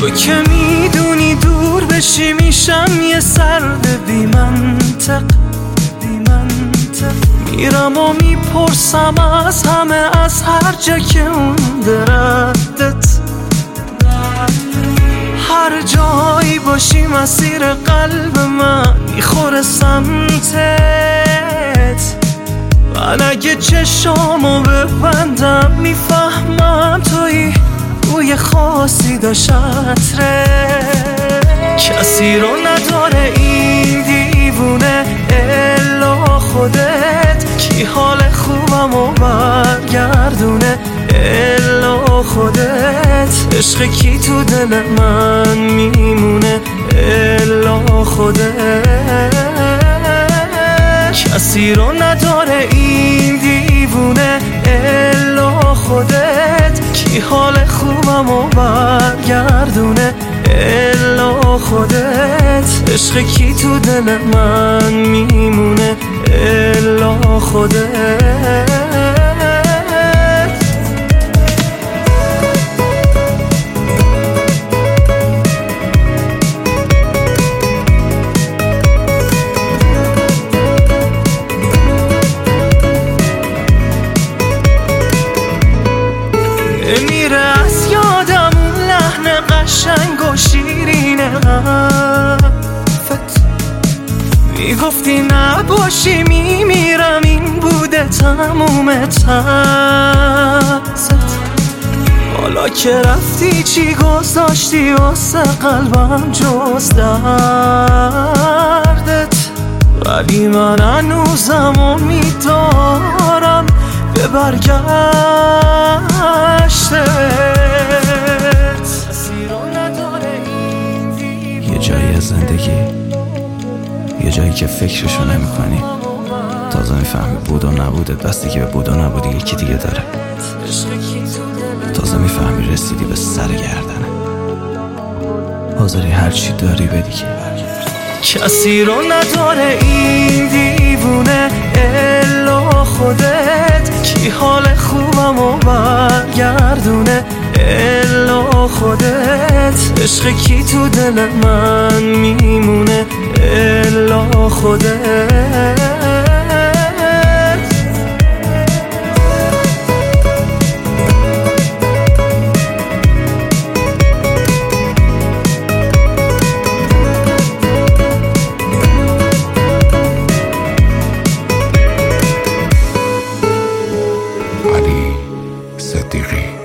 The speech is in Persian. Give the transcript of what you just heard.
تو که میدونی دور بشی میشم یه سرد بی منطق. میرم و میپرسم از همه، از هر جا که مونده ردت. هر جایی باشی مسیر قلب من میخوره سمتت. من اگه چشامو ببندم میفهمم توی بوی خاصی داشت عطره. کسی رو نداره این دیوونه الا خودت. کی حال خوبمو برگردونه الا خودت. عشق کی تو دل من میمونه الا خودت. کسی رو نداره این دیوونه الا خودت. کی حال خوبمو برگردونه الا خودت. عشق کی تو دل من میمونه الا خودت. میره از یادم اون لحن قشنگ و شیرین حرفت. میگفتی نباشی میمیرم، این بوده تموم ترست. حالا که رفتی چی گذاشتی واسه قلبم جز دردت؟ ولی من هنوزم امیدوارم به برگشتت. یه جایی از زندگی، یه جایی که فکرشو نمی کنی، تازه میفهمی بود و نبودت بسته که به بود و نبودی یکی دیگه داره. تازه میفهمی رسیدی به سر گردنه، حاضری هرچی داری بدی که کسی رو نداره این دیوونه الا خودت. کی حال خوبمو برگردونه الا خودت. عشق کی تو دل من میمونه الا خودت. علی صدیقی.